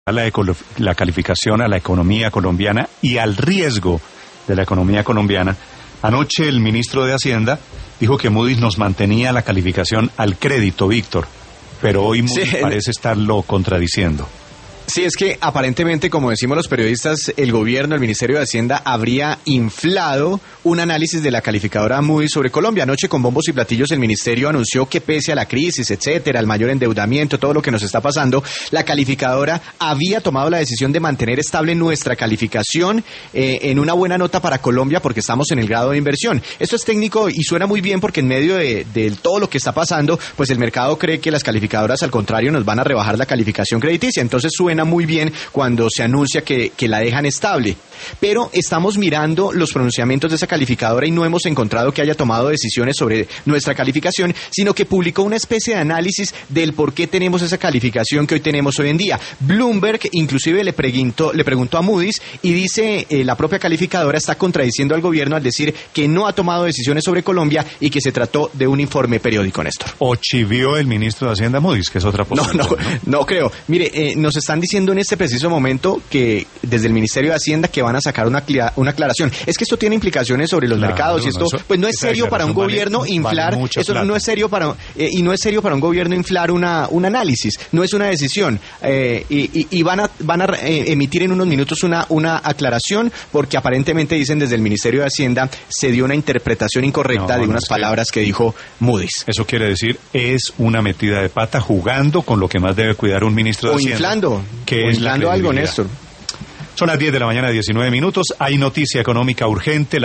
la calificación a la economía colombiana y al riesgo de la economía colombiana. Anoche el ministro de Hacienda dijo que Moody's nos mantenía la calificación al crédito, Víctor, pero hoy Moody's parece estarlo contradiciendo. Sí, es que aparentemente, como decimos los periodistas, el gobierno, el Ministerio de Hacienda habría inflado un análisis de la calificadora Moody's sobre Colombia. Anoche, con bombos y platillos, el ministerio anunció que pese a la crisis, etcétera, el mayor endeudamiento, todo lo que nos está pasando, la calificadora había tomado la decisión de mantener estable nuestra calificación en una buena nota para Colombia porque estamos en el grado de inversión. Esto es técnico y suena muy bien porque en medio de todo lo que está pasando, pues el mercado cree que las calificadoras, al contrario, nos van a rebajar la calificación crediticia. Entonces suena muy bien cuando se anuncia que la dejan estable. Pero estamos mirando los pronunciamientos de esa calificadora y no hemos encontrado que haya tomado decisiones sobre nuestra calificación, sino que publicó una especie de análisis del por qué tenemos esa calificación que hoy tenemos hoy en día. Bloomberg inclusive le preguntó a Moody's y dice la propia calificadora está contradiciendo al gobierno al decir que no ha tomado decisiones sobre Colombia y que se trató de un informe periódico, Néstor. ¿O chivió el ministro de Hacienda Moody's, que es otra posibilidad? No creo. Mire, nos están diciendo en este preciso momento que desde el Ministerio de Hacienda que van a sacar una aclaración. Es que esto tiene implicaciones sobre los mercados y esto pues no es serio para un gobierno inflar, eso no es serio para y no es serio para un gobierno inflar un análisis, no es una decisión y van a emitir en unos minutos una aclaración porque aparentemente dicen desde el Ministerio de Hacienda se dio una interpretación incorrecta de unas palabras que dijo Moody's. Eso quiere decir es una metida de pata jugando con lo que más debe cuidar un ministro de Hacienda. Inflando algo, Néstor. Son las 10 de la mañana, 19 minutos. Hay noticia económica urgente.